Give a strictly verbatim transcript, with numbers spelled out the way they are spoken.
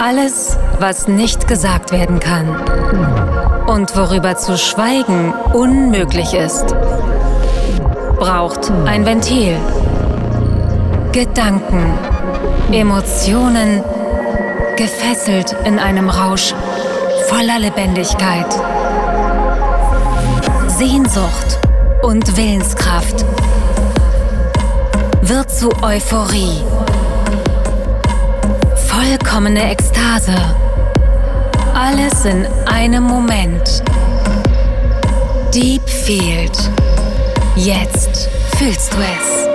Alles, was nicht gesagt werden kann und worüber zu schweigen unmöglich ist, braucht ein Ventil. Gedanken, Emotionen, gefesselt in einem Rausch voller Lebendigkeit. Sehnsucht und Willenskraft wird zu Euphorie. Vollkommene Ekstase. Alles in einem Moment. Deep Field. Jetzt fühlst du es.